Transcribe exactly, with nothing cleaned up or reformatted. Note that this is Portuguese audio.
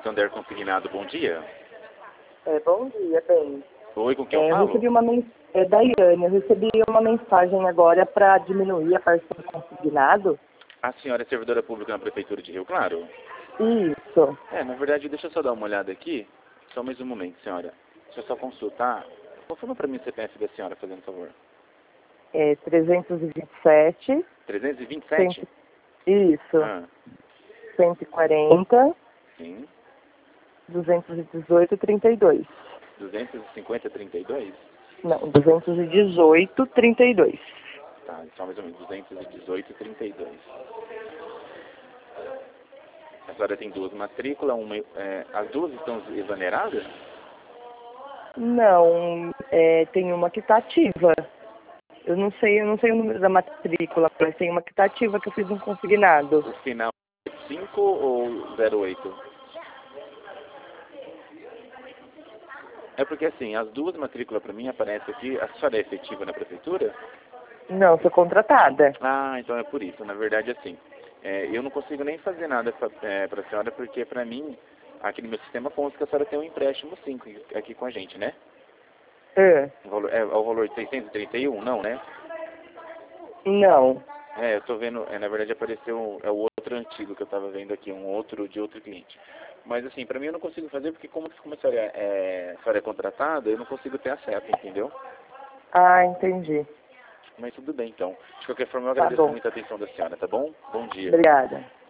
Santander Consignado, bom dia. É, bom dia, bem. Oi, com quem É, eu eu falo? recebi uma mensagem, é Daiane, eu recebi uma mensagem agora para diminuir a parcela consignado. A senhora é servidora pública na Prefeitura de Rio Claro? Isso. É, na verdade, deixa eu só dar uma olhada aqui. Só mais um momento, senhora. Deixa eu só consultar. Confirma para mim o C P F da senhora, fazendo favor. É trezentos e vinte e sete. trezentos e vinte e sete? cem, isso. Ah, cento e quarenta, sim. duzentos e dezoito, trinta e dois. duzentos e cinquenta, trinta e dois? Não, duzentos e dezoito, trinta e dois. Tá, só mais ou menos. duzentos e dezoito, trinta e dois. A senhora tem duas matrículas, uma, é, as duas estão exoneradas? Não, é, tem uma que está ativa. Eu não sei, eu não sei o número da matrícula, mas tem uma que está ativa que eu fiz um consignado. O final é cinco ou zero oito? É porque assim, as duas matrículas para mim aparecem aqui. A senhora é efetiva na prefeitura? Não, sou contratada. Ah, então é por isso. Na verdade, assim, é, eu não consigo nem fazer nada para é, a senhora, porque para mim, aqui no meu sistema consta que a senhora tem um empréstimo cinco aqui com a gente, né? É. O valor, é, é o valor de seiscentos e trinta e um, não, né? Não. É, eu tô vendo, é, na verdade apareceu, é o outro antigo que eu tava vendo aqui, um outro de outro cliente. Mas assim, pra mim eu não consigo fazer porque como, como a senhora é, a senhora é contratada, eu não consigo ter acesso, entendeu? Ah, entendi. Mas tudo bem então. De qualquer forma eu Tá agradeço bom. muito a atenção da senhora, tá bom? Bom dia. Obrigada.